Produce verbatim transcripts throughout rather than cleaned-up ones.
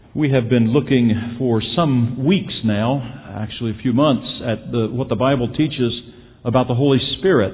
We have been looking for some weeks now, actually a few months, at the, what the Bible teaches about the Holy Spirit.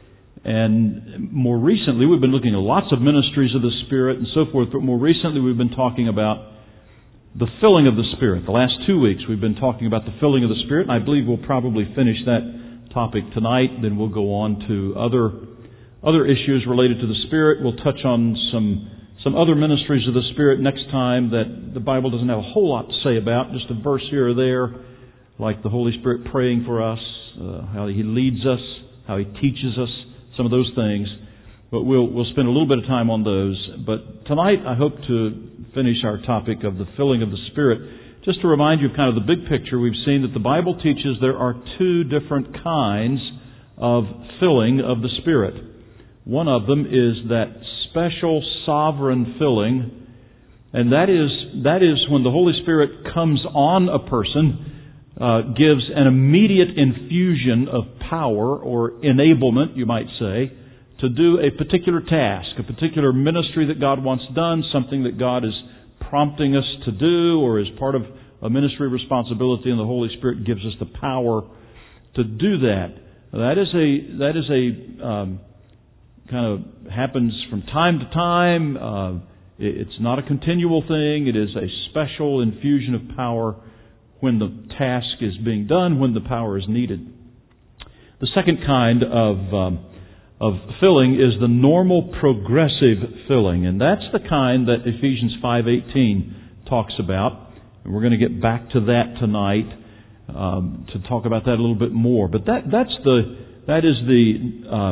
And more recently, we've been looking at lots of ministries of the Spirit and so forth, but more recently we've been talking about the filling of the Spirit. The last two weeks we've been talking about the filling of the Spirit, and I believe we'll probably finish that topic tonight. Then we'll go on to other other issues related to the Spirit. We'll touch on some some other ministries of the Spirit next time that the Bible doesn't have a whole lot to say about, just a verse here or there, like the Holy Spirit praying for us, uh, how He leads us, how He teaches us, some of those things. But we'll we'll spend a little bit of time on those. But tonight I hope to finish our topic of the filling of the Spirit. Just to remind you of kind of the big picture, we've seen that the Bible teaches there are two different kinds of filling of the Spirit. One of them is that special sovereign filling, and that is that is when the Holy Spirit comes on a person, uh, gives an immediate infusion of power or enablement, you might say, to do a particular task, a particular ministry that God wants done, something that God is prompting us to do, or is part of a ministry responsibility, and the Holy Spirit gives us the power to do that. That is a that is a um, kind of happens from time to time. Uh, it's not a continual thing. It is a special infusion of power when the task is being done, when the power is needed. The second kind of um, of filling is the normal progressive filling, and that's the kind that Ephesians five eighteen talks about. And we're going to get back to that tonight um, to talk about that a little bit more. But that that's the that is the uh,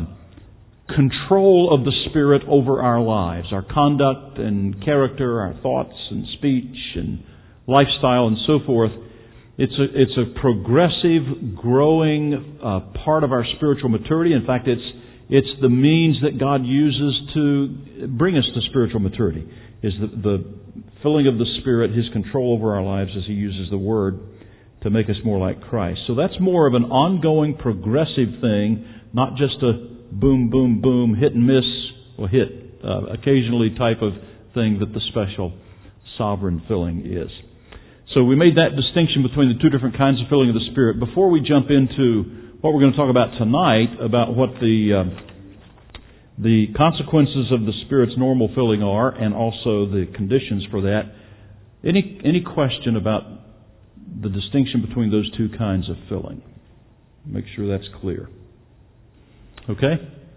control of the Spirit over our lives, our conduct and character, our thoughts and speech and lifestyle and so forth. It's a it's a progressive, growing uh, part of our spiritual maturity. In fact, it's it's the means that God uses to bring us to spiritual maturity. Is the, the filling of the Spirit, His control over our lives as He uses the Word to make us more like Christ. So that's more of an ongoing, progressive thing, not just a boom, boom, boom, hit and miss, or hit, uh, occasionally type of thing that the special sovereign filling is. So we made that distinction between the two different kinds of filling of the Spirit. Before we jump into what we're going to talk about tonight, about what the uh, the consequences of the Spirit's normal filling are, and also the conditions for that, any any question about the distinction between those two kinds of filling? Make sure that's clear. Okay?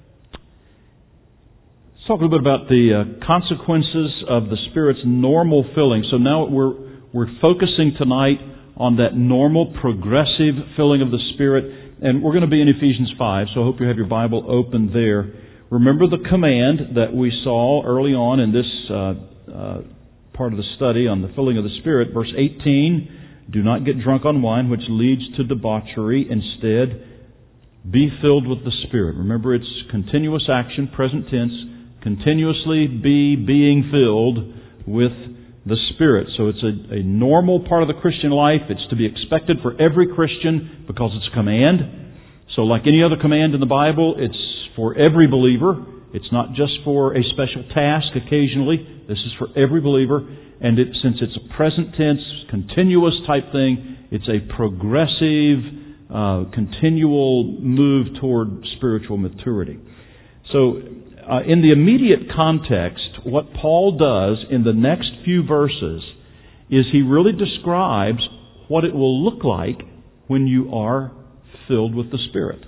Let's talk a little bit about the uh, consequences of the Spirit's normal filling. So now we're we're focusing tonight on that normal, progressive filling of the Spirit, and we're going to be in Ephesians five, so I hope you have your Bible open there. Remember the command that we saw early on in this uh, uh, part of the study on the filling of the Spirit, verse eighteen, do not get drunk on wine, which leads to debauchery. Instead, be filled with the Spirit. Remember, it's continuous action, present tense. Continuously be being filled with the Spirit. So it's a, a normal part of the Christian life. It's to be expected for every Christian because it's a command. So like any other command in the Bible, it's for every believer. It's not just for a special task occasionally. This is for every believer. And it, since it's a present tense, continuous type thing, it's a progressive Uh, continual move toward spiritual maturity. So, uh, in the immediate context, what Paul does in the next few verses is he really describes what it will look like when you are filled with the Spirit.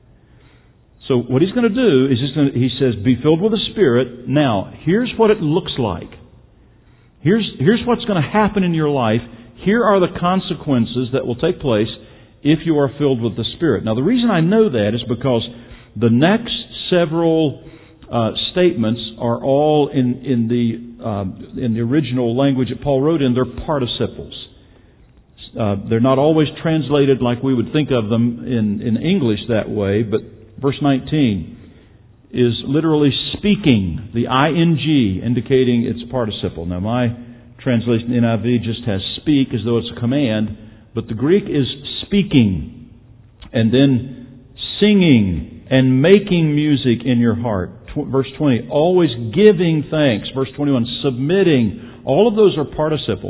So, what he's going to do is he's going to, he says, be filled with the Spirit. Now, here's what it looks like. Here's, here's what's going to happen in your life. Here are the consequences that will take place if you are filled with the Spirit. Now, the reason I know that is because the next several uh, statements are all in in the uh, in the original language that Paul wrote in. They're participles. Uh, they're not always translated like we would think of them in in English that way. But verse nineteen is literally speaking, the ing indicating it's a participle. Now, my translation N I V just has speak as though it's a command, but the Greek is speaking, and then singing and making music in your heart. Verse twenty, always giving thanks. Verse twenty-one, submitting. All of those are participles.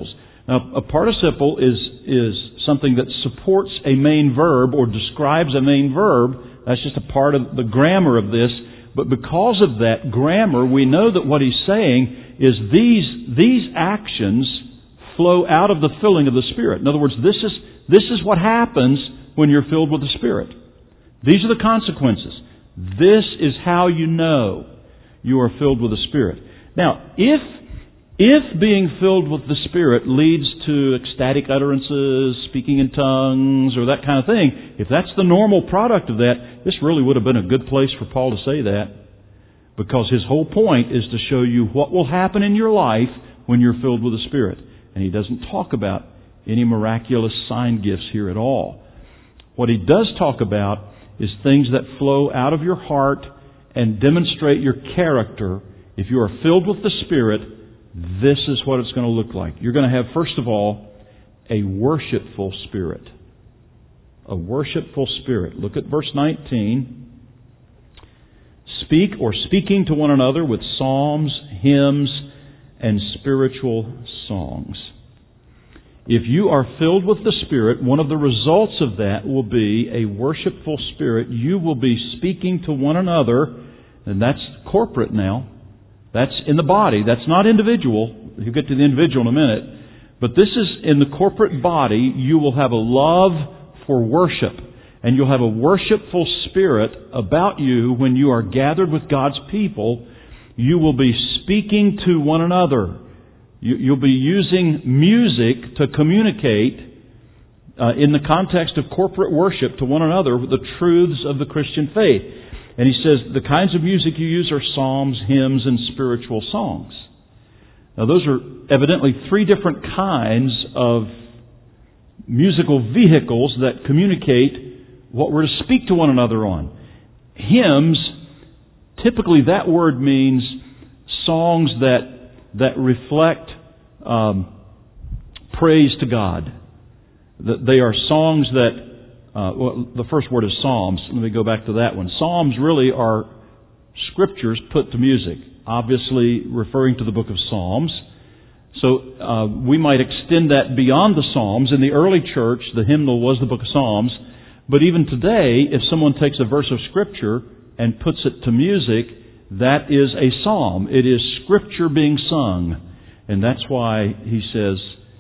Now, a participle is, is something that supports a main verb or describes a main verb. That's just a part of the grammar of this. But because of that grammar, we know that what he's saying is these, these actions flow out of the filling of the Spirit. In other words, this is, this is what happens when you're filled with the Spirit. These are the consequences. This is how you know you are filled with the Spirit. Now, if if being filled with the Spirit leads to ecstatic utterances, speaking in tongues, or that kind of thing, if that's the normal product of that, this really would have been a good place for Paul to say that, because his whole point is to show you what will happen in your life when you're filled with the Spirit. And he doesn't talk about any miraculous sign gifts here at all. What he does talk about is things that flow out of your heart and demonstrate your character. If you are filled with the Spirit, this is what it's going to look like. You're going to have, first of all, a worshipful spirit. A worshipful spirit. Look at verse nineteen. Speak or speaking to one another with psalms, hymns, and spiritual songs. If you are filled with the Spirit, one of the results of that will be a worshipful spirit. You will be speaking to one another, and that's corporate now. That's in the body. That's not individual. You'll get to the individual in a minute. But this is in the corporate body. You will have a love for worship, and you'll have a worshipful spirit about you when you are gathered with God's people. You will be speaking to one another. You'll be using music to communicate uh, in the context of corporate worship to one another the truths of the Christian faith. And he says the kinds of music you use are psalms, hymns, and spiritual songs. Now those are evidently three different kinds of musical vehicles that communicate what we're to speak to one another on. Hymns, typically that word means songs that that reflect um, praise to God. That they are songs that, uh, well, the first word is psalms. Let me go back to that one. Psalms really are scriptures put to music, obviously referring to the book of Psalms. So uh, we might extend that beyond the Psalms. In the early church, the hymnal was the book of Psalms. But even today, if someone takes a verse of Scripture and puts it to music, that is a psalm. It is Scripture being sung. And that's why he says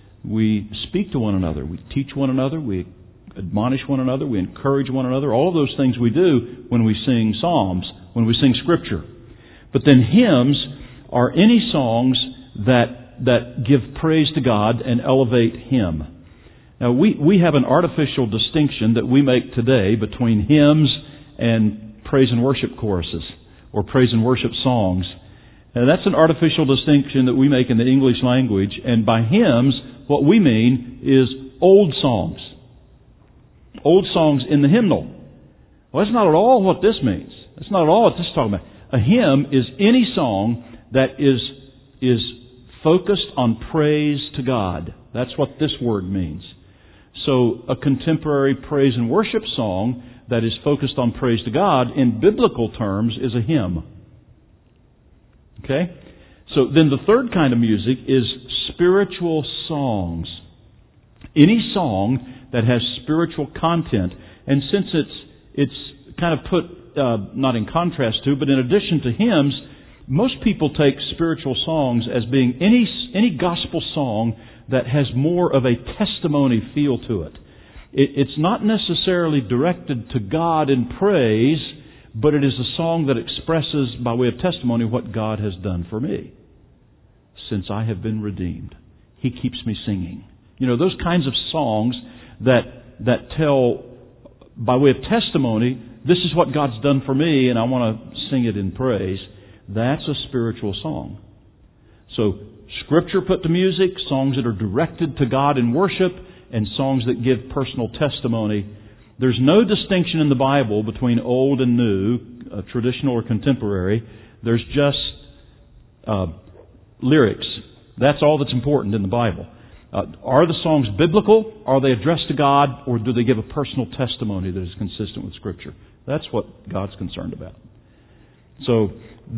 we speak to one another. We teach one another. We admonish one another. We encourage one another. All of those things we do when we sing psalms, when we sing Scripture. But then hymns are any songs that that give praise to God and elevate Him. Now we, we have an artificial distinction that we make today between hymns and praise and worship choruses, or praise and worship songs. And that's an artificial distinction that we make in the English language. And by hymns, what we mean is old songs. Old songs in the hymnal. Well, that's not at all what this means. That's not at all what this is talking about. A hymn is any song that is, is focused on praise to God. That's what this word means. So a contemporary praise and worship song that is focused on praise to God, in biblical terms, is a hymn. Okay? So then the third kind of music is spiritual songs. Any song that has spiritual content. And since it's it's kind of put, uh, not in contrast to, but in addition to hymns, most people take spiritual songs as being any any gospel song that has more of a testimony feel to it. It's not necessarily directed to God in praise, but it is a song that expresses, by way of testimony, what God has done for me. Since I have been redeemed, He keeps me singing. You know, those kinds of songs that that tell, by way of testimony, this is what God's done for me, and I want to sing it in praise. That's a spiritual song. So, Scripture put to music, songs that are directed to God in worship, and songs that give personal testimony. There's no distinction in the Bible between old and new, uh, traditional or contemporary. There's just uh, lyrics. That's all that's important in the Bible. Uh, are the songs biblical? Are they addressed to God? Or do they give a personal testimony that is consistent with Scripture? That's what God's concerned about. So,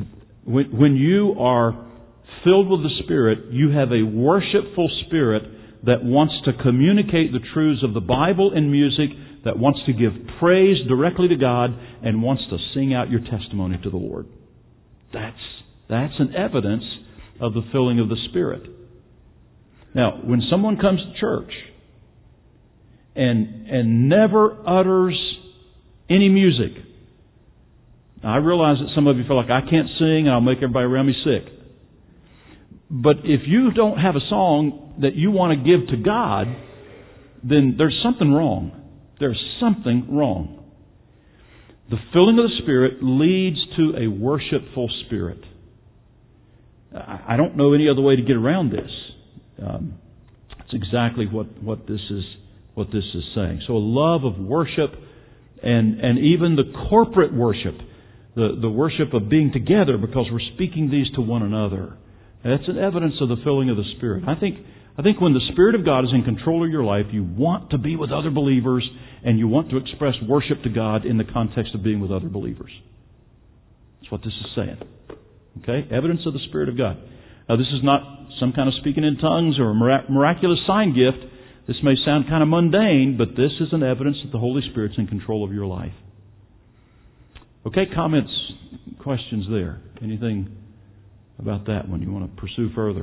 when, when you are filled with the Spirit, you have a worshipful spirit that wants to communicate the truths of the Bible in music, that wants to give praise directly to God, and wants to sing out your testimony to the Lord. That's, that's an evidence of the filling of the Spirit. Now, when someone comes to church and, and never utters any music, now, I realize that some of you feel like, I can't sing and I'll make everybody around me sick. But if you don't have a song that you want to give to God, then there's something wrong. There's something wrong. The filling of the Spirit leads to a worshipful spirit. I don't know any other way to get around this. Um, it's exactly what, what this is what this is saying. So a love of worship and, and even the corporate worship. The, the worship of being together because we're speaking these to one another. That's an evidence of the filling of the Spirit. I think, I think when the Spirit of God is in control of your life, you want to be with other believers and you want to express worship to God in the context of being with other believers. That's what this is saying. Okay? Evidence of the Spirit of God. Now, this is not some kind of speaking in tongues or a mirac- miraculous sign gift. This may sound kind of mundane, but this is an evidence that the Holy Spirit's in control of your life. Okay, comments, questions there? Anything about that one you want to pursue further?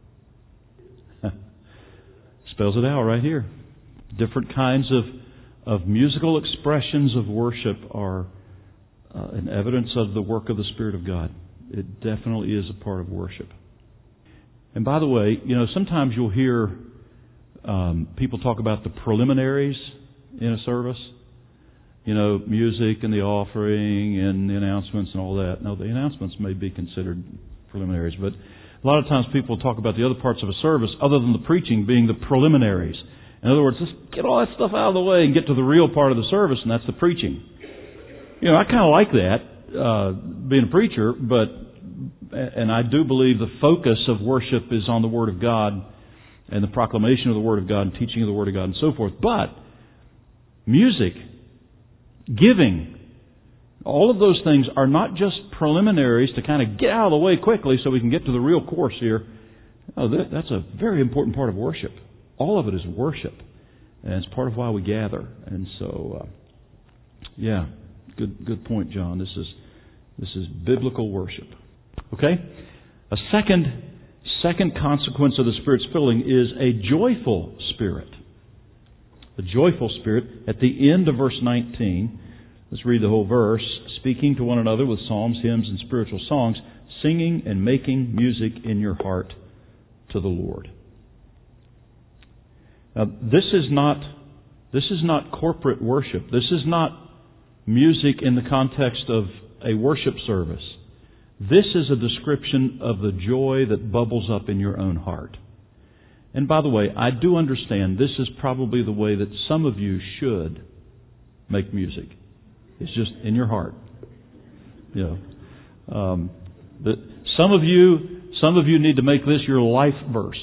Spells it out right here. Different kinds of, of musical expressions of worship are uh, an evidence of the work of the Spirit of God. It definitely is a part of worship. And by the way, you know, sometimes you'll hear um, people talk about the preliminaries in a service. You know, music and the offering and the announcements and all that. Now, the announcements may be considered preliminaries, but a lot of times people talk about the other parts of a service other than the preaching being the preliminaries. In other words, let's get all that stuff out of the way and get to the real part of the service, and that's the preaching. You know, I kind of like that, uh, being a preacher, but, and I do believe the focus of worship is on the Word of God and the proclamation of the Word of God and teaching of the Word of God and so forth. But music, giving, all of those things are not just preliminaries to kind of get out of the way quickly so we can get to the real course here. No, that, that's a very important part of worship. All of it is worship. And it's part of why we gather. And so, uh, yeah, good good point, John. This is this is biblical worship. Okay? A second second consequence of the Spirit's filling is a joyful spirit. A joyful spirit. At the end of verse nineteen, let's read the whole verse. Speaking to one another with psalms, hymns, and spiritual songs, singing and making music in your heart to the Lord. Now, this is not this is not corporate worship. This is not music in the context of a worship service. This is a description of the joy that bubbles up in your own heart. And by the way, I do understand this is probably the way that some of you should make music. It's just in your heart. You know, um, the, some of you, some of you need to make this your life verse.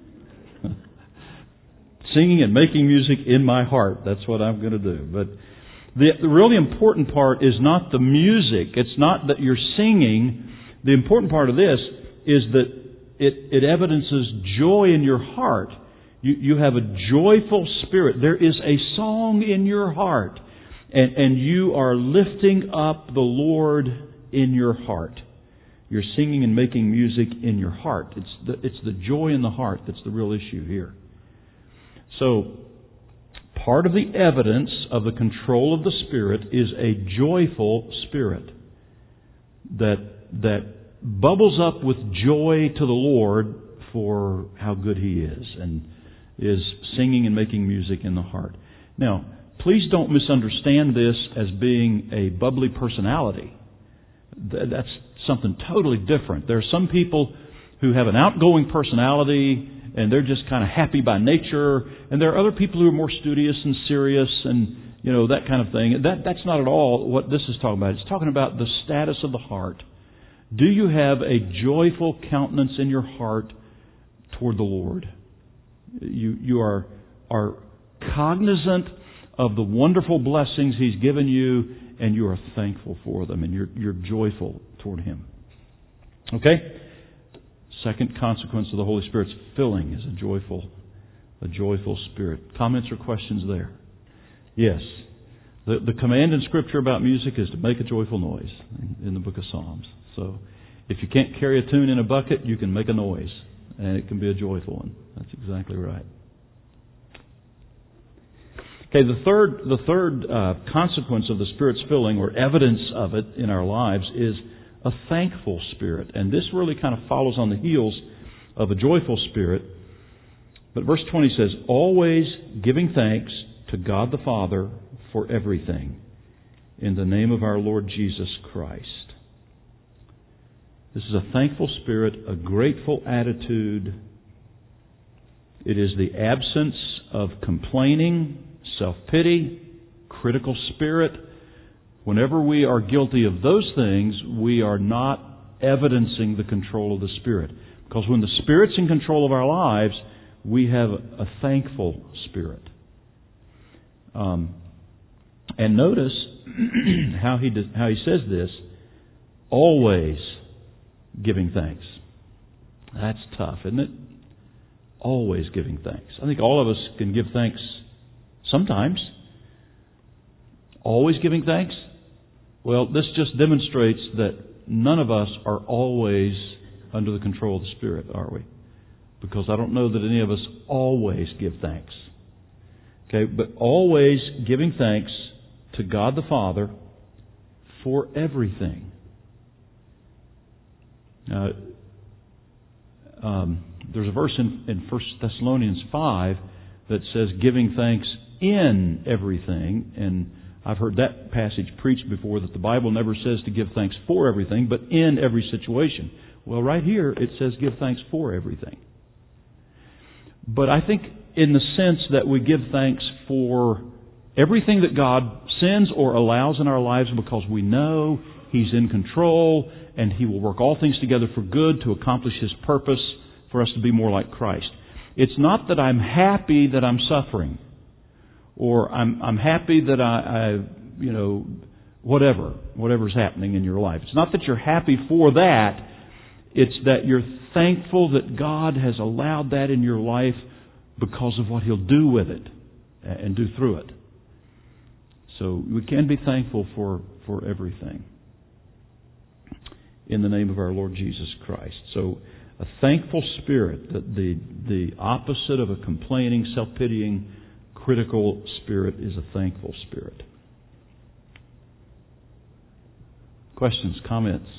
Singing and making music in my heart. That's what I'm going to do. But the, the really important part is not the music. It's not that you're singing. The important part of this is that it, it evidences joy in your heart. You, you have a joyful spirit. There is a song in your heart. And, and you are lifting up the Lord in your heart. You're singing and making music in your heart. It's the, it's the joy in the heart that's the real issue here. So, part of the evidence of the control of the Spirit is a joyful spirit that that bubbles up with joy to the Lord for how good He is and is singing and making music in the heart. Now, please don't misunderstand this as being a bubbly personality. That's something totally different. There are some people who have an outgoing personality and they're just kind of happy by nature. And there are other people who are more studious and serious and, you know, that kind of thing. That That's not at all what this is talking about. It's talking about the status of the heart. Do you have a joyful countenance in your heart toward the Lord? You you are are cognizant of the wonderful blessings He's given you, and you are thankful for them, and you're you're joyful toward Him. Okay? Second consequence of the Holy Spirit's filling is a joyful A joyful spirit. Comments or questions there? Yes. The, the command in Scripture about music is to make a joyful noise in, in the book of Psalms. So if you can't carry a tune in a bucket, you can make a noise. And it can be a joyful one. That's exactly right. Okay, the third, the third uh, consequence of the Spirit's filling, or evidence of it in our lives, is a thankful spirit. And this really kind of follows on the heels of a joyful spirit. But verse twenty says, always giving thanks to God the Father for everything, in the name of our Lord Jesus Christ. This is a thankful spirit, a grateful attitude. It is the absence of complaining, self-pity, critical spirit. Whenever we are guilty of those things, we are not evidencing the control of the Spirit. Because when the Spirit's in control of our lives, we have a thankful spirit. Um, and notice how he does, how he says this, always giving thanks. That's tough, isn't it? Always giving thanks. I think all of us can give thanks sometimes. Always giving thanks? Well, this just demonstrates that none of us are always under the control of the Spirit, are we? Because I don't know that any of us always give thanks. Okay, but always giving thanks to God the Father for everything. Now, um, there's a verse in, in First Thessalonians five that says giving thanks in everything, and I've heard that passage preached before, that the Bible never says to give thanks for everything, but in every situation. Well, right here it says give thanks for everything. But I think in the sense that we give thanks for everything that God sends or allows in our lives, because we know He's in control and He will work all things together for good to accomplish His purpose for us to be more like Christ. It's not that I'm happy that I'm suffering, or I'm I'm happy that I, I you know, whatever, whatever's happening in your life. It's not that you're happy for that. It's that you're thankful that God has allowed that in your life because of what He'll do with it and do through it. So we can be thankful for, for everything in the name of our Lord Jesus Christ. So a thankful spirit, that the the opposite of a complaining, self-pitying, critical spirit, is a thankful spirit. Questions, comments?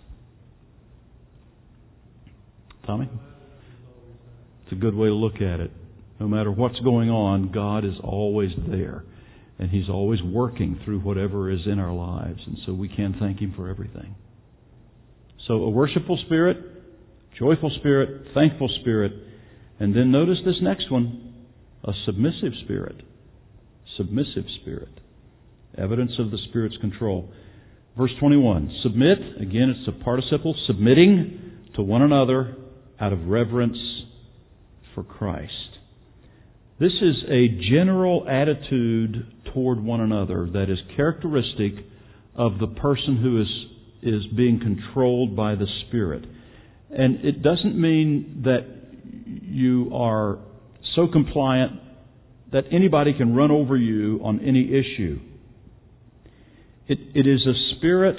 Tommy? It's a good way to look at it. No matter what's going on, God is always there. And He's always working through whatever is in our lives. And so we can thank Him for everything. So a worshipful spirit, joyful spirit, thankful spirit. And then notice this next one, a submissive spirit. Submissive spirit. Evidence of the Spirit's control. Verse twenty-one, submit, again it's a participle, submitting to one another out of reverence for Christ. This is a general attitude toward one another that is characteristic of the person who is, is being controlled by the Spirit. And it doesn't mean that you are so compliant that anybody can run over you on any issue. It, it is a spirit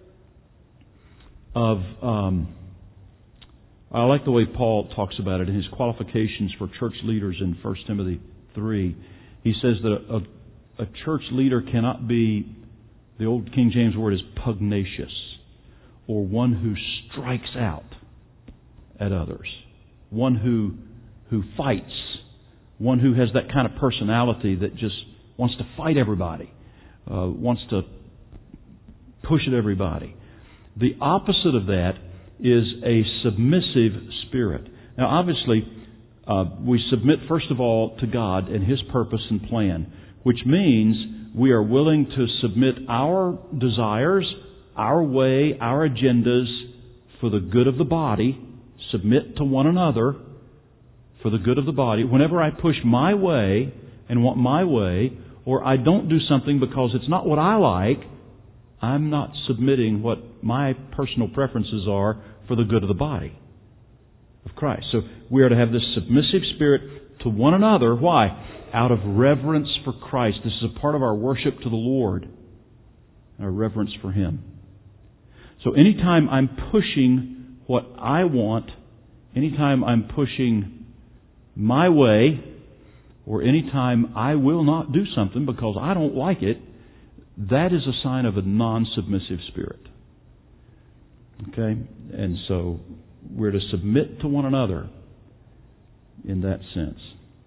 of... Um, I like the way Paul talks about it in his qualifications for church leaders in First Timothy three. He says that a, a church leader cannot be, the old King James word is pugnacious, or one who strikes out at others, one who who fights, one who has that kind of personality that just wants to fight everybody, uh, wants to push at everybody. The opposite of that is a submissive spirit. Now, obviously, uh, we submit first of all to God and His purpose and plan, which means we are willing to submit our desires, our way, our agendas for the good of the body, submit to one another for the good of the body. Whenever I push my way and want my way, or I don't do something because it's not what I like, I'm not submitting what my personal preferences are for the good of the body. of Christ. So we are to have this submissive spirit to one another. Why? Out of reverence for Christ. This is a part of our worship to the Lord, our reverence for Him. So anytime I'm pushing what I want, anytime I'm pushing my way, or anytime I will not do something because I don't like it, that is a sign of a non-submissive spirit. Okay? And so we're to submit to one another in that sense.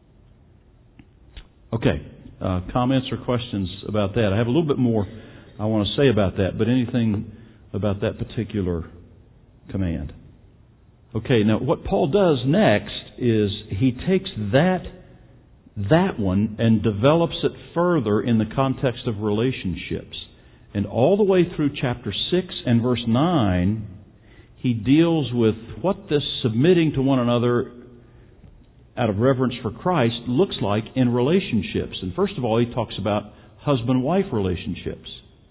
Okay. Uh, comments or questions about that? I have a little bit more I want to say about that, but anything about that particular command? Okay, now what Paul does next is he takes that that one and develops it further in the context of relationships. And all the way through chapter six and verse nine, he deals with what this submitting to one another out of reverence for Christ looks like in relationships. And first of all, he talks about husband-wife relationships.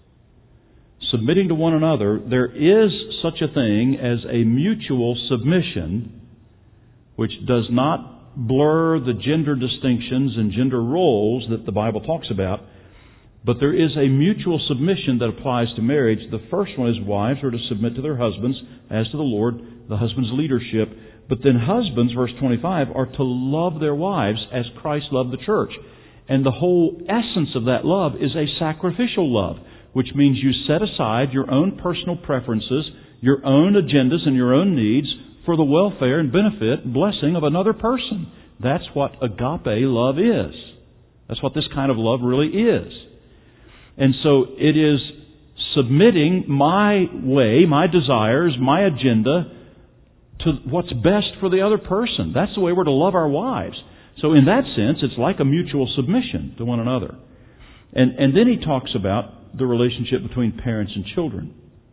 Submitting to one another, there is such a thing as a mutual submission, which does not blur the gender distinctions and gender roles that the Bible talks about, but there is a mutual submission that applies to marriage. The first one is wives are to submit to their husbands as to the Lord, the husband's leadership. But then husbands, verse twenty-five, are to love their wives as Christ loved the church. And the whole essence of that love is a sacrificial love, which means you set aside your own personal preferences, your own agendas and your own needs for the welfare and benefit and blessing of another person. That's what agape love is. That's what this kind of love really is. And so it is submitting my way, my desires, my agenda to what's best for the other person. That's the way we're to love our wives. So in that sense, it's like a mutual submission to one another. And, and then he talks about the relationship between parents and children.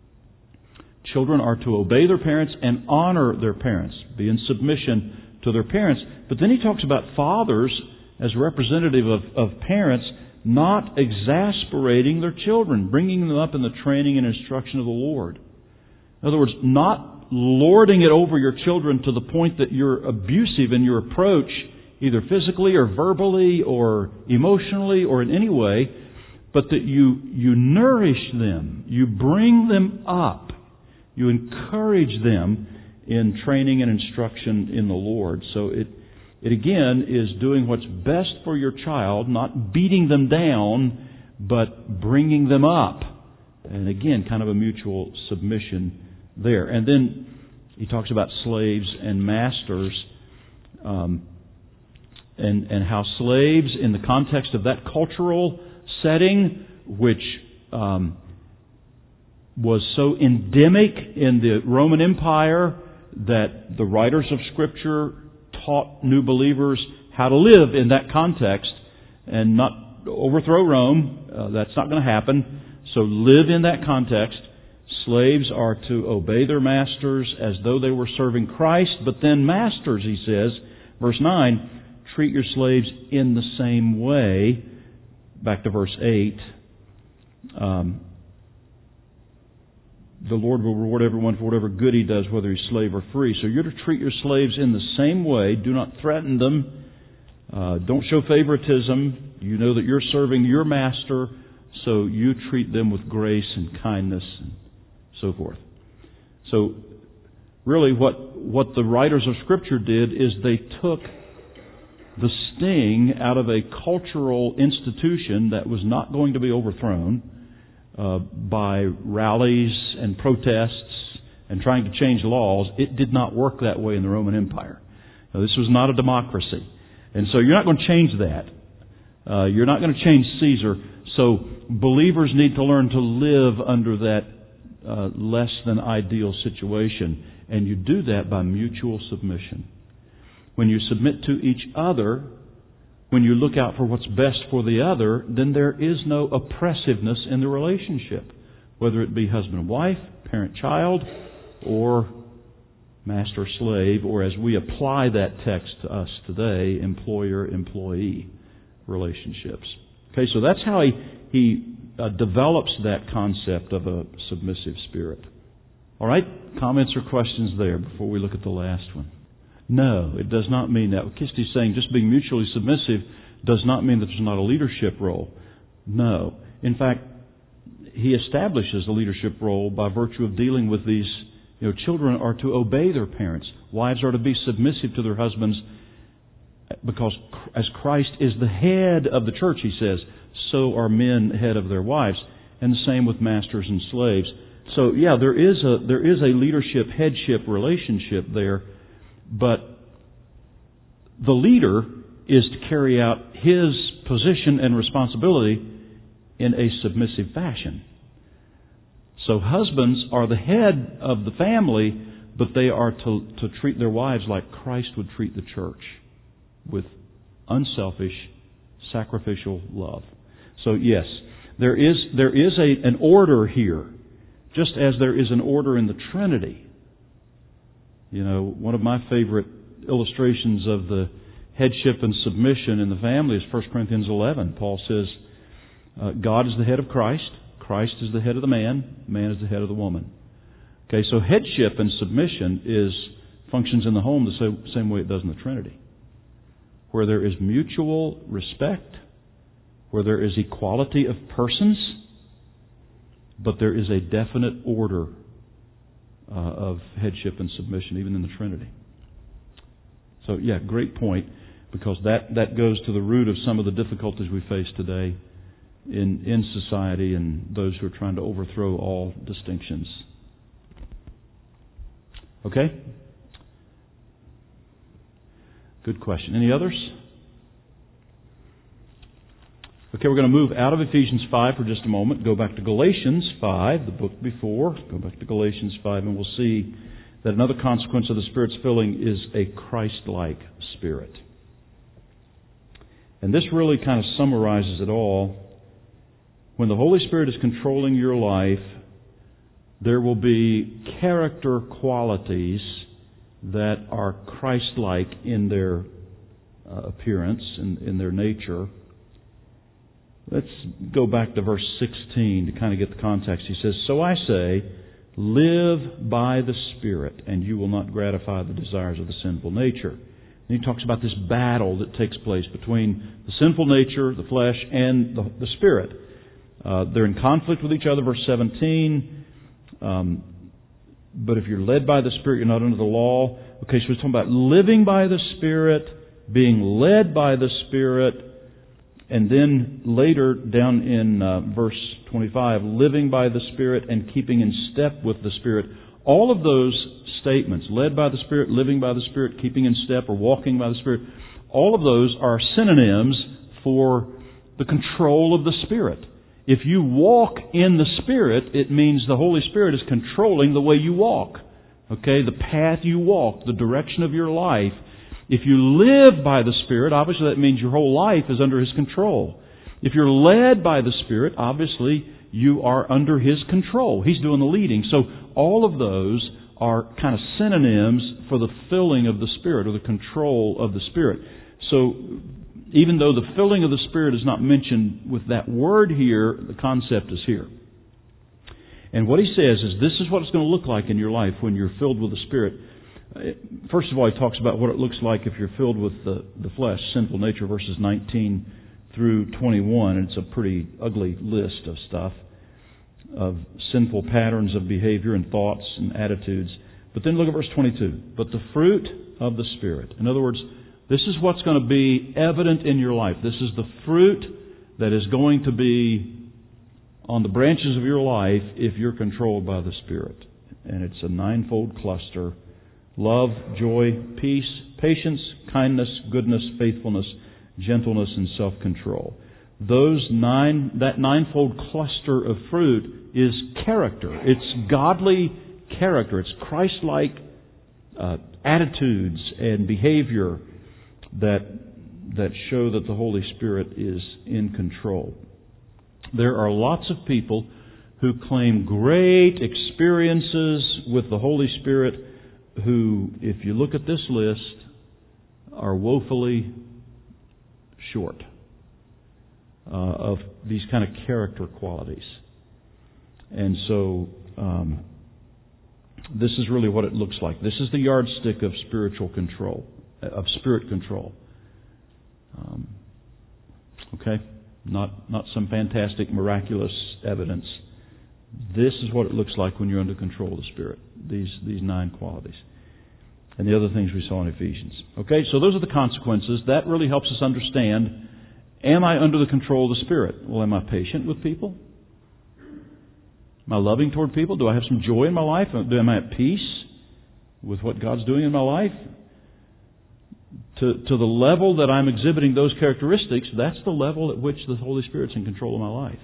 Children are to obey their parents and honor their parents, be in submission to their parents. But then he talks about fathers as representative of, of parents not exasperating their children, bringing them up in the training and instruction of the Lord. In other words, not lording it over your children to the point that you're abusive in your approach, either physically or verbally or emotionally or in any way, but that you, you nourish them, you bring them up, you encourage them in training and instruction in the Lord. So it, it again is doing what's best for your child, not beating them down, but bringing them up. And again, kind of a mutual submission there. And then he talks about slaves and masters, um, and, and how slaves, in the context of that cultural setting, which um, was so endemic in the Roman Empire that the writers of Scripture taught new believers how to live in that context and not overthrow Rome. Uh, that's not going to happen. So live in that context. Slaves are to obey their masters as though they were serving Christ. But then masters, he says, verse nine, treat your slaves in the same way. Back to verse eight. Um, the Lord will reward everyone for whatever good he does, whether he's slave or free. So you're to treat your slaves in the same way. Do not threaten them. Uh, don't show favoritism. You know that you're serving your master, so you treat them with grace and kindness and so forth. So really what, what the writers of Scripture did is they took the sting out of a cultural institution that was not going to be overthrown uh, by rallies and protests and trying to change laws. It did not work that way in the Roman Empire. Now, this was not a democracy. And so you're not going to change that. Uh, you're not going to change Caesar. So believers need to learn to live under that uh, less than ideal situation. And you do that by mutual submission. When you submit to each other, when you look out for what's best for the other, then there is no oppressiveness in the relationship, whether it be husband-wife, parent-child, or master-slave, or as we apply that text to us today, employer-employee relationships. Okay, so that's how he, he uh, develops that concept of a submissive spirit. All right, comments or questions there before we look at the last one? No, it does not mean that. What Kisty's saying, just being mutually submissive, does not mean that there's not a leadership role. No. In fact, he establishes a leadership role by virtue of dealing with these. You know, children are to obey their parents. Wives are to be submissive to their husbands because as Christ is the head of the church, he says, so are men head of their wives. And the same with masters and slaves. So, yeah, there is a there is a leadership, headship relationship there. But the leader is to carry out his position and responsibility in a submissive fashion. So husbands are the head of the family, but they are to, to treat their wives like Christ would treat the church, with unselfish, sacrificial love. So yes, there is there is a, an order here, just as there is an order in the Trinity. You know, one of my favorite illustrations of the headship and submission in the family is First Corinthians eleven. Paul says, uh, God is the head of Christ. Christ is the head of the man. Man is the head of the woman. Okay, so headship and submission is functions in the home the same, same way it does in the Trinity. Where there is mutual respect, where there is equality of persons, but there is a definite order uh, of headship and submission, even in the Trinity. So, yeah, great point, because that, that goes to the root of some of the difficulties we face today in, in society and those who are trying to overthrow all distinctions. Okay? Good question. Any others? Okay, we're going to move out of Ephesians five for just a moment. Go back to Galatians five, the book before. Go back to Galatians five, and we'll see that another consequence of the Spirit's filling is a Christ-like spirit. And this really kind of summarizes it all. When the Holy Spirit is controlling your life, there will be character qualities that are Christ-like in their uh, appearance, in, in their nature. Let's go back to verse sixteen to kind of get the context. He says, "So I say, live by the Spirit, and you will not gratify the desires of the sinful nature." And he talks about this battle that takes place between the sinful nature, the flesh, and the, the Spirit. Uh, they're in conflict with each other. Verse seventeen, um, but if you're led by the Spirit, you're not under the law. Okay, so we're talking about living by the Spirit, being led by the Spirit, and then later down in uh, verse twenty-five, living by the Spirit and keeping in step with the Spirit. All of those statements, led by the Spirit, living by the Spirit, keeping in step, or walking by the Spirit, all of those are synonyms for the control of the Spirit. If you walk in the Spirit, it means the Holy Spirit is controlling the way you walk. Okay, the path you walk, the direction of your life. If you live by the Spirit, obviously that means your whole life is under His control. If you're led by the Spirit, obviously you are under His control. He's doing the leading. So all of those are kind of synonyms for the filling of the Spirit, or the control of the Spirit. So even though the filling of the Spirit is not mentioned with that word here, the concept is here. And what he says is this is what it's going to look like in your life when you're filled with the Spirit. First of all, he talks about what it looks like if you're filled with the, the flesh, sinful nature, verses nineteen through twenty-one. And it's a pretty ugly list of stuff, of sinful patterns of behavior and thoughts and attitudes. But then look at verse twenty-two. But the fruit of the Spirit. In other words, this is what's going to be evident in your life. This is the fruit that is going to be on the branches of your life if you're controlled by the Spirit. And it's a ninefold cluster: love, joy, peace, patience, kindness, goodness, faithfulness, gentleness, and self-control. Those nine, that ninefold cluster of fruit is character. It's godly character. It's Christ-like uh, attitudes and behavior that that show that the Holy Spirit is in control. There are lots of people who claim great experiences with the Holy Spirit who, if you look at this list, are woefully short uh, of these kind of character qualities. And so um, this is really what it looks like. This is the yardstick of spiritual control, of spirit control. Um, okay? Not, not some fantastic, miraculous evidence. This is what it looks like when you're under control of the Spirit. These, these nine qualities. And the other things we saw in Ephesians. Okay, so those are the consequences. That really helps us understand, am I under the control of the Spirit? Well, am I patient with people? Am I loving toward people? Do I have some joy in my life? Am I at peace with what God's doing in my life? To, to the level that I'm exhibiting those characteristics, that's the level at which the Holy Spirit's in control of my life.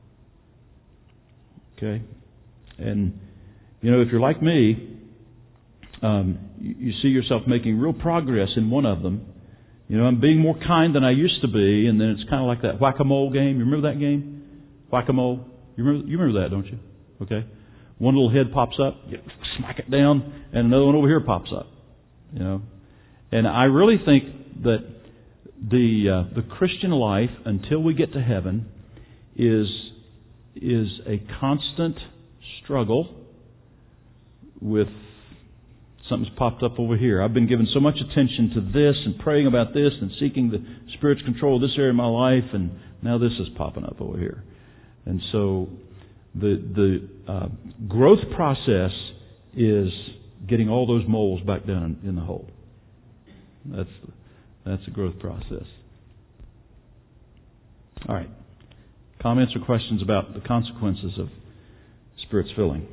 Okay? And, you know, if you're like me, um, you, you see yourself making real progress in one of them. You know, I'm being more kind than I used to be, and then it's kind of like that whack-a-mole game. You remember that game? Whack-a-mole? You remember, you remember that, don't you? Okay? One little head pops up, you smack it down, and another one over here pops up. You know? And I really think that the uh, the Christian life, until we get to heaven, is is a constant struggle with something's popped up over here. I've been giving so much attention to this and praying about this and seeking the Spirit's control of this area of my life, and now this is popping up over here. And so the the uh, growth process is getting all those moles back down in the hole. That's that's a growth process. All right. Comments or questions about the consequences of Spirit's filling?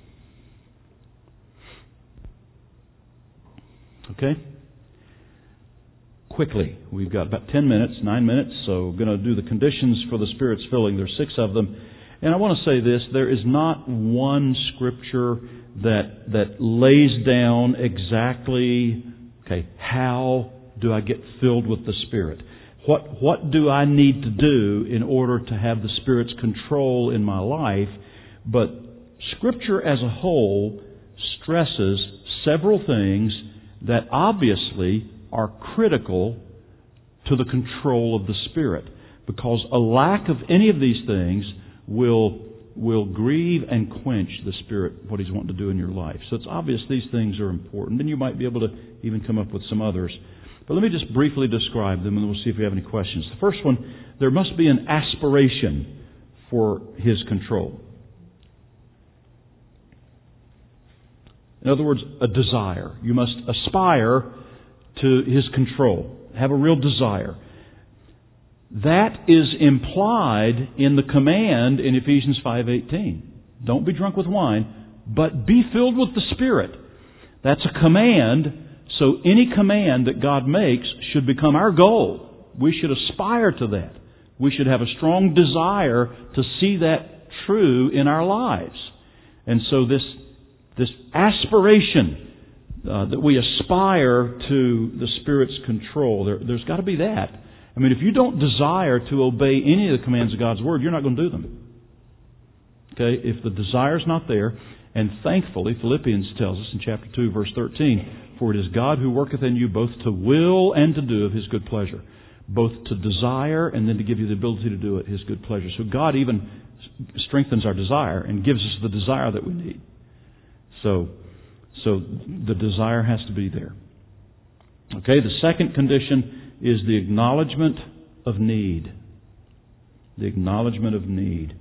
Okay? Quickly. We've got about ten minutes, nine minutes, so we're going to do the conditions for the Spirit's filling. There's six of them. And I want to say this, there is not one Scripture that that lays down exactly, okay, how do I get filled with the Spirit? What what do I need to do in order to have the Spirit's control in my life? But Scripture as a whole stresses several things that obviously are critical to the control of the Spirit. Because a lack of any of these things will will grieve and quench the Spirit, what He's wanting to do in your life. So it's obvious these things are important, and you might be able to even come up with some others. But let me just briefly describe them, and then we'll see if we have any questions. The first one, there must be an aspiration for His control. In other words, a desire. You must aspire to His control. Have a real desire. That is implied in the command in Ephesians five eighteen. Don't be drunk with wine, but be filled with the Spirit. That's a command, so any command that God makes should become our goal. We should aspire to that. We should have a strong desire to see that true in our lives. And so this, this aspiration uh, that we aspire to the Spirit's control, there, there's got to be that. I mean, if you don't desire to obey any of the commands of God's Word, you're not going to do them. Okay? If the desire's not there, and thankfully, Philippians tells us in chapter two, verse thirteen, for it is God who worketh in you both to will and to do of His good pleasure. Both to desire and then to give you the ability to do it, His good pleasure. So God even strengthens our desire and gives us the desire that we need. So, so the desire has to be there. Okay, the second condition is the acknowledgement of need. The acknowledgement of need.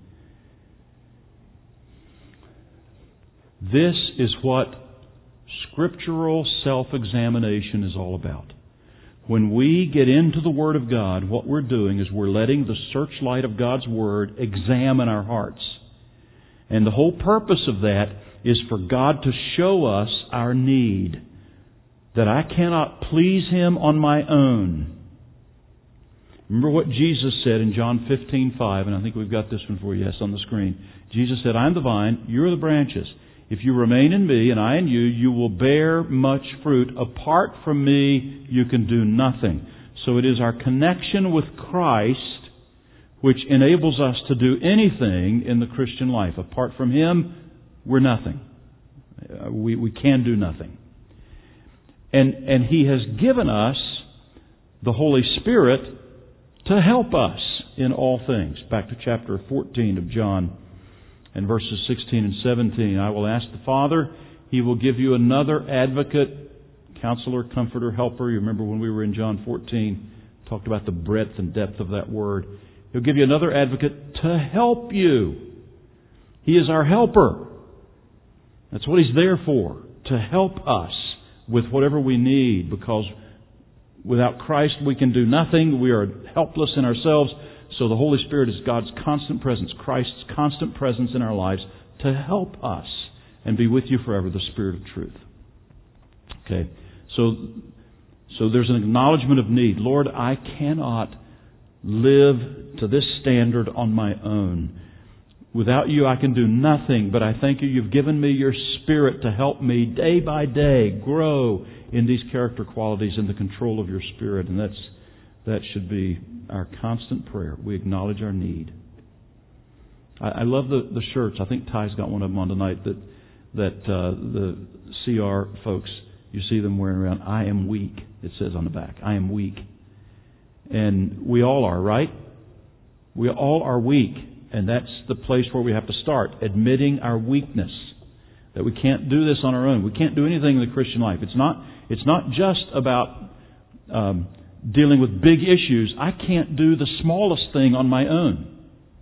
This is what scriptural self-examination is all about. When we get into the Word of God, what we're doing is we're letting the searchlight of God's Word examine our hearts. And the whole purpose of that is for God to show us our need. That I cannot please Him on my own. Remember what Jesus said in John fifteen five, and I think we've got this one for you, yes, on the screen. Jesus said, I am the vine, you are the branches. If you remain in me and I in you, you will bear much fruit. Apart from me, you can do nothing. So it is our connection with Christ which enables us to do anything in the Christian life. Apart from Him, we're nothing. We, we can do nothing. And, and He has given us the Holy Spirit to help us in all things. Back to chapter fourteen of John and verses sixteen and seventeen. I will ask the Father, He will give you another advocate, counselor, comforter, helper. You remember when we were in John fourteen, talked about the breadth and depth of that word. He'll give you another advocate to help you. He is our helper. That's what He's there for, to help us with whatever we need, because without Christ we can do nothing. We are helpless in ourselves. So the Holy Spirit is God's constant presence, Christ's constant presence in our lives to help us and be with you forever, the Spirit of truth. Okay, so so there's an acknowledgement of need. Lord, I cannot live to this standard on my own. Without you, I can do nothing, but I thank you. You've given me your Spirit to help me day by day grow in these character qualities in the control of your Spirit. And that's that should be our constant prayer. We acknowledge our need. I, I love the, the shirts. I think Ty's got one of them on tonight that, that uh, the C R folks, you see them wearing around. I am weak, it says on the back. I am weak. And we all are, right? We all are weak. And that's the place where we have to start, admitting our weakness. That we can't do this on our own. We can't do anything in the Christian life. It's not, it's not just about um, dealing with big issues. I can't do the smallest thing on my own.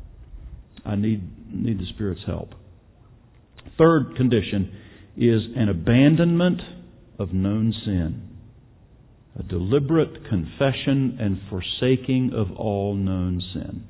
I need, need the Spirit's help. Third condition is an abandonment of known sin. A deliberate confession and forsaking of all known sin.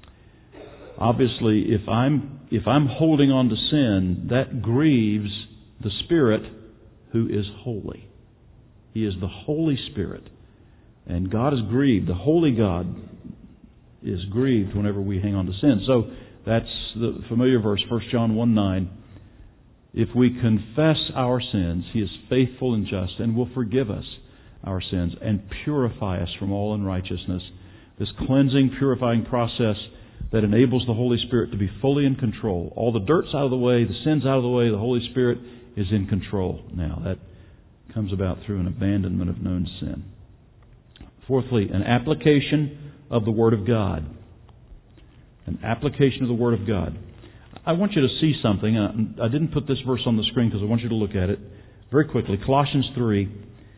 Obviously, if I'm if I'm holding on to sin, that grieves the Spirit who is holy. He is the Holy Spirit. And God is grieved. The Holy God is grieved whenever we hang on to sin. So that's the familiar verse, First John one nine. If we confess our sins, He is faithful and just and will forgive us our sins and purify us from all unrighteousness. This cleansing, purifying process that enables the Holy Spirit to be fully in control. All the dirt's out of the way, the sin's out of the way, the Holy Spirit is in control now. That comes about through an abandonment of known sin. Fourthly, an application of the Word of God. An application of the Word of God. I want you to see something. I didn't put this verse on the screen because I want you to look at it very quickly. Colossians three.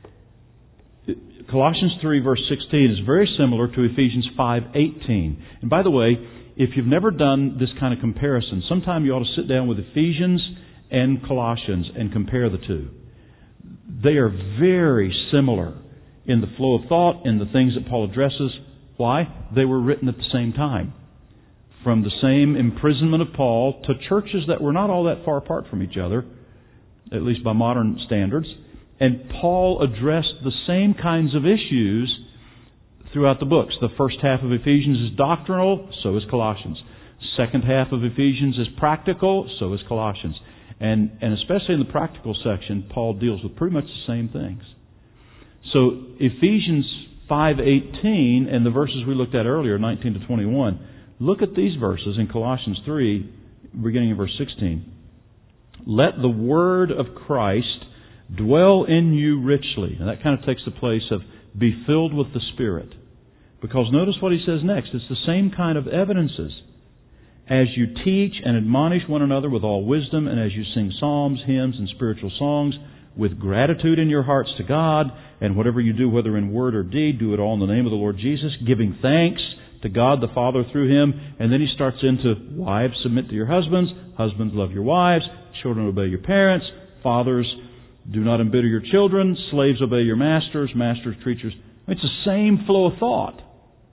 Colossians three verse sixteen is very similar to Ephesians five eighteen. And by the way, if you've never done this kind of comparison, sometime you ought to sit down with Ephesians and Colossians and compare the two. They are very similar in the flow of thought, in the things that Paul addresses. Why? They were written at the same time. From the same imprisonment of Paul to churches that were not all that far apart from each other, at least by modern standards. And Paul addressed the same kinds of issues throughout the books. The first half of Ephesians is doctrinal, so is Colossians. Second half of Ephesians is practical, so is Colossians. And, and especially in the practical section, Paul deals with pretty much the same things. So Ephesians five eighteen and the verses we looked at earlier, nineteen to twenty-one, look at these verses in Colossians three, beginning in verse sixteen. Let the word of Christ dwell in you richly. And that kind of takes the place of be filled with the Spirit. Because notice what he says next. It's the same kind of evidences. As you teach and admonish one another with all wisdom, and as you sing psalms, hymns, and spiritual songs, with gratitude in your hearts to God, and whatever you do, whether in word or deed, do it all in the name of the Lord Jesus, giving thanks to God the Father through Him. And then he starts into, wives, submit to your husbands. Husbands, love your wives. Children, obey your parents. Fathers, do not embitter your children. Slaves, obey your masters. Masters, treat your... It's the same flow of thought.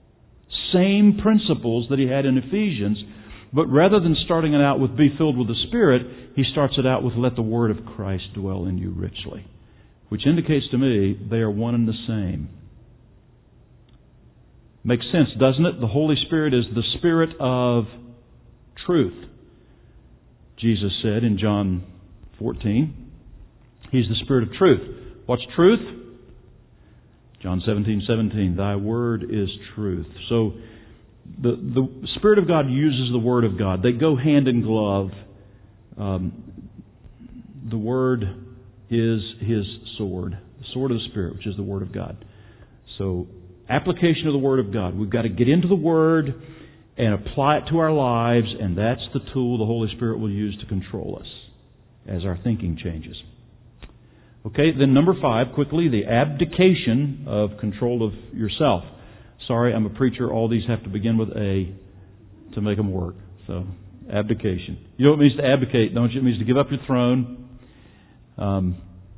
Same principles that he had in Ephesians. But rather than starting it out with be filled with the Spirit, he starts it out with let the word of Christ dwell in you richly. Which indicates to me they are one and the same. Makes sense, doesn't it? The Holy Spirit is the Spirit of truth. Jesus said in John fourteen, He's the Spirit of truth. What's truth? John seventeen seventeen, Thy word is truth. So the the Spirit of God uses the Word of God. They go hand in glove. Um, the Word is His sword. The sword of the Spirit, which is the Word of God. So, application of the Word of God. We've got to get into the Word and apply it to our lives, and that's the tool the Holy Spirit will use to control us as our thinking changes. Okay, then number five, quickly, the abdication of control of yourself. Sorry, I'm a preacher. All these have to begin with A to make them work. So, abdication. You know what it means to abdicate, don't you? It means to give up your throne. Um,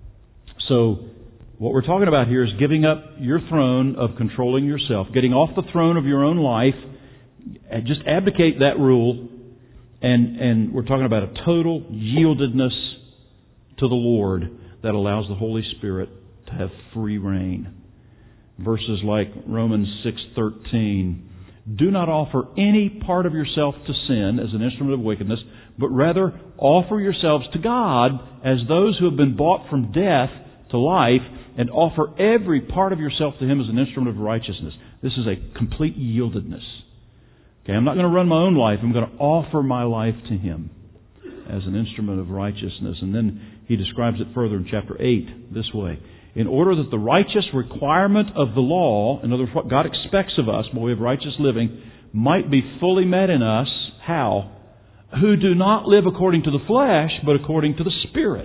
so, what we're talking about here is giving up your throne of controlling yourself, getting off the throne of your own life, and just abdicate that rule, and, and we're talking about a total yieldedness to the Lord that allows the Holy Spirit to have free reign. Verses like Romans six thirteen, do not offer any part of yourself to sin as an instrument of wickedness, but rather offer yourselves to God as those who have been bought from death to life, and offer every part of yourself to Him as an instrument of righteousness. This is a complete yieldedness. Okay, I'm not going to run my own life. I'm going to offer my life to Him as an instrument of righteousness. And then he describes it further in chapter eight this way. In order that the righteous requirement of the law, in other words, what God expects of us by way of righteous living, might be fully met in us. How? Who do not live according to the flesh, but according to the Spirit.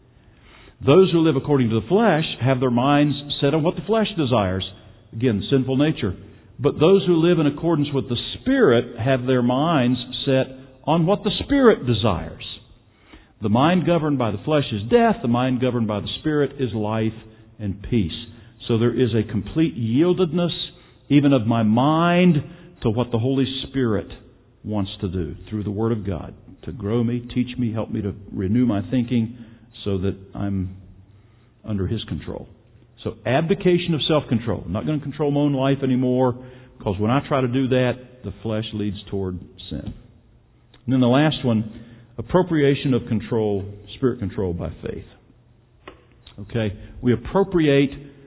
Those who live according to the flesh have their minds set on what the flesh desires. Again, sinful nature. But those who live in accordance with the Spirit have their minds set on what the Spirit desires. The mind governed by the flesh is death. The mind governed by the Spirit is life and peace. So there is a complete yieldedness, even of my mind, to what the Holy Spirit wants to do through the Word of God. To grow me, teach me, help me to renew my thinking, so that I'm under His control. So abdication of self-control. I'm not going to control my own life anymore, because when I try to do that, the flesh leads toward sin. And then the last one, appropriation of control, spirit control by faith. Okay, we appropriate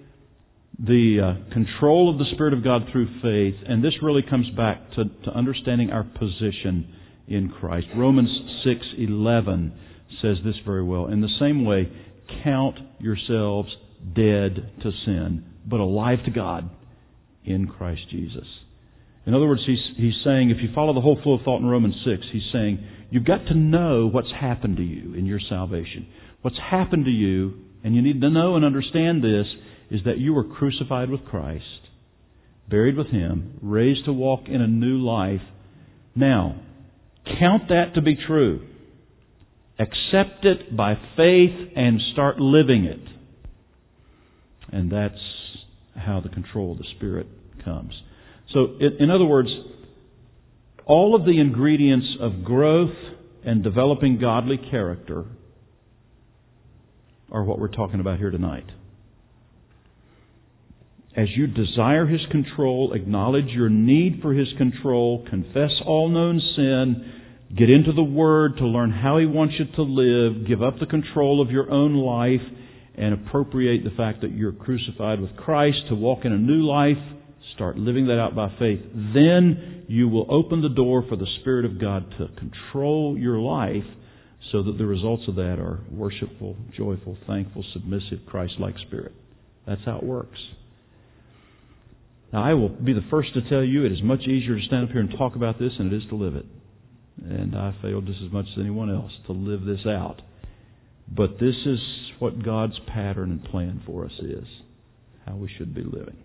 the uh, control of the Spirit of God through faith, and this really comes back to, to understanding our position in Christ. Romans six eleven says this very well. In the same way, count yourselves dead to sin, but alive to God in Christ Jesus. In other words, he's, he's saying, if you follow the whole flow of thought in Romans six, he's saying, you've got to know what's happened to you in your salvation. What's happened to you, and you need to know and understand this, is that you were crucified with Christ, buried with Him, raised to walk in a new life. Now, count that to be true. Accept it by faith and start living it. And that's how the control of the Spirit comes. So, in other words, all of the ingredients of growth and developing godly character are what we're talking about here tonight. As you desire His control, acknowledge your need for His control, confess all known sin, get into the Word to learn how He wants you to live, give up the control of your own life, and appropriate the fact that you're crucified with Christ to walk in a new life, start living that out by faith. Then you will open the door for the Spirit of God to control your life so that the results of that are worshipful, joyful, thankful, submissive, Christ-like spirit. That's how it works. Now, I will be the first to tell you it is much easier to stand up here and talk about this than it is to live it. And I failed just as much as anyone else to live this out. But this is what God's pattern and plan for us is, how we should be living.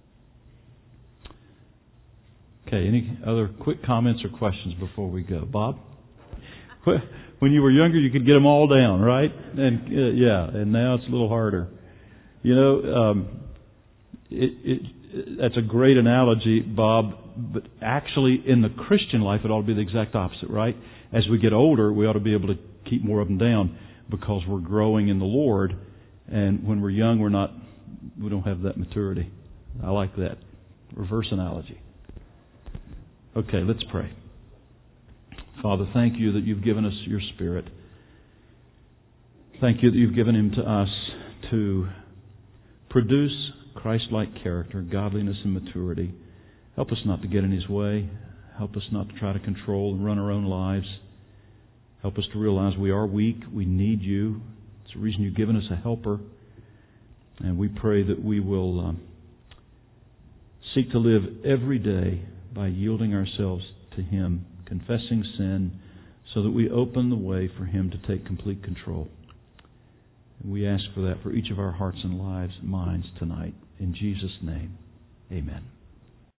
Okay, any other quick comments or questions before we go? Bob? When you were younger, you could get them all down, right? And uh, yeah, and now it's a little harder. You know, um, it, it, that's a great analogy, Bob, but actually in the Christian life, it ought to be the exact opposite, right? As we get older, we ought to be able to keep more of them down because we're growing in the Lord, and when we're young, we're not, we don't have that maturity. I like that. Reverse analogy. Okay, let's pray. Father, thank you that you've given us your Spirit. Thank you that you've given Him to us to produce Christ-like character, godliness, and maturity. Help us not to get in His way. Help us not to try to control and run our own lives. Help us to realize we are weak. We need you. It's the reason you've given us a helper. And we pray that we will um, seek to live every day by yielding ourselves to Him, confessing sin, so that we open the way for Him to take complete control. And we ask for that for each of our hearts and lives and minds tonight. In Jesus' name, amen.